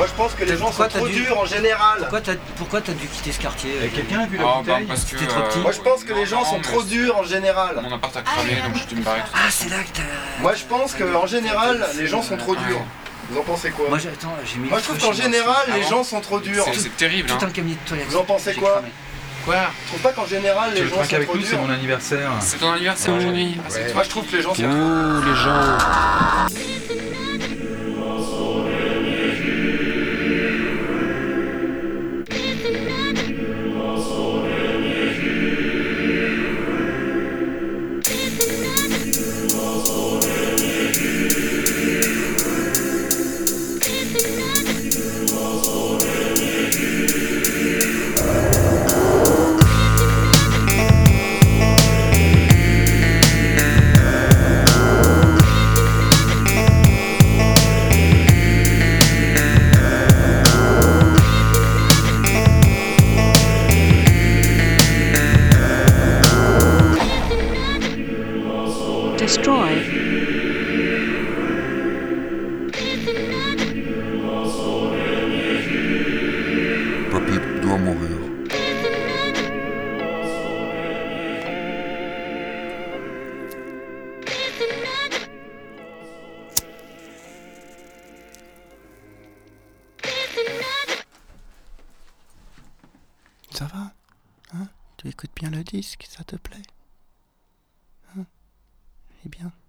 Moi je pense que les gens sont Pourquoi t'as trop dû- durs en général. Pourquoi t'as dû quitter ce quartier Quelqu'un a vu la Ah, bouteille parce que. C'était trop petit. Moi je pense que les gens sont trop durs en général. Mon appart a cramé, donc je suis me barrer. Ah, c'est là que t'as... Moi je pense qu'en général les gens sont trop durs. Vous en pensez quoi? Moi, attends, j'ai mis... Moi je trouve qu'en général les Ah bon gens sont trop durs. C'est terrible, hein. Tout un cabinet de toilette. Vous en pensez J'ai quoi? cramé. Quoi? Je trouve pas qu'en général Tu les veux gens trinquer sont avec trop nous, c'est durs. mon anniversaire. C'est ton anniversaire aujourd'hui? Ah, c'est Moi je trouve que les gens sont trop Ouh, les gens. Destroy. Papy doit mourir. Ça va? Hein? Tu écoutes bien le disque, ça te plaît? Hein? Eh bien.